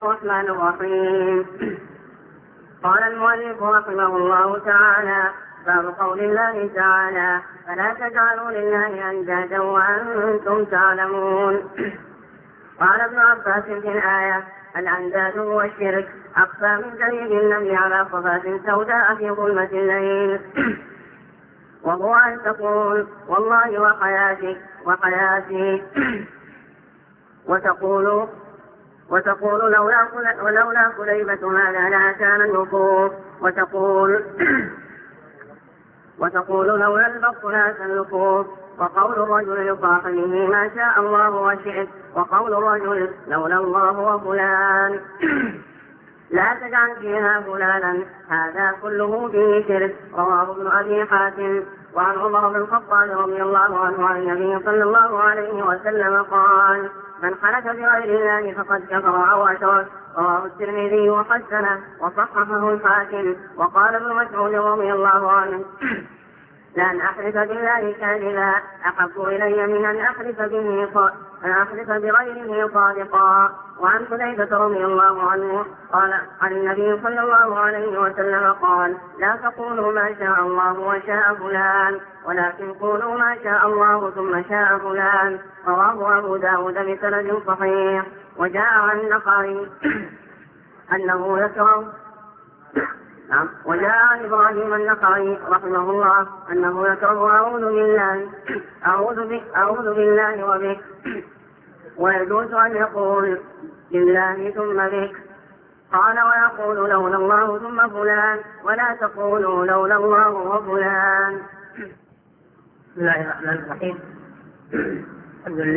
الرحمن الرحيم. قال المؤلف رحمه الله تعالى: باب قول الله تعالى: فلا تجعلوا لله أندادا وأنتم تعلمون. قال ابن عباس في الآية: الأنداد هو الشرك أخفى من دليل النبي على صفات سوداء في ظلمة الليل، وهو أن تقول والله وحياتي وتقول لولا كليبة هذا لا كان النفوس، وتقول لولا البط لا النفوس، وقول الرجل لصاحبه ما شاء الله وشئت، وقول الرجل لولا الله وفلان. لا تجعل فيها فلانا، هذا كله فيه شرك. رواه ابن أبي حاتم. وعن عمر بن الخطاب رضي الله عنه عن النبي صلى الله عليه وسلم قال: من حلف بغير الله فقد كفر أو أشرك. رواه الترمذي وحسنه وصححه الحاكم. وقال ابن مسعود رضي الله عنه: لأن أحلف بالله كاذبا أحب إلي من أن أحلف بغيره صادقا. وعن حذيفة رضي الله عنه قال عن النبي صلى الله عليه وسلم قال: لا تقولوا ما شاء الله وشاء فلان، ولكن قولوا ما شاء الله ثم شاء فلان. رواه أبو داود بسند صحيح. وجاء عن النخعي أنه يكره وجاء عن إبراهيم النخعي رحمه الله أنه يكره أعوذ بالله وبك، ويجوز أن يقول بالله ثم بك. قال: ويقول لولا الله ثم فلان، ولا تقولوا لولا الله وفلان. بسم الله الرحمن الرحيم. الحمد لله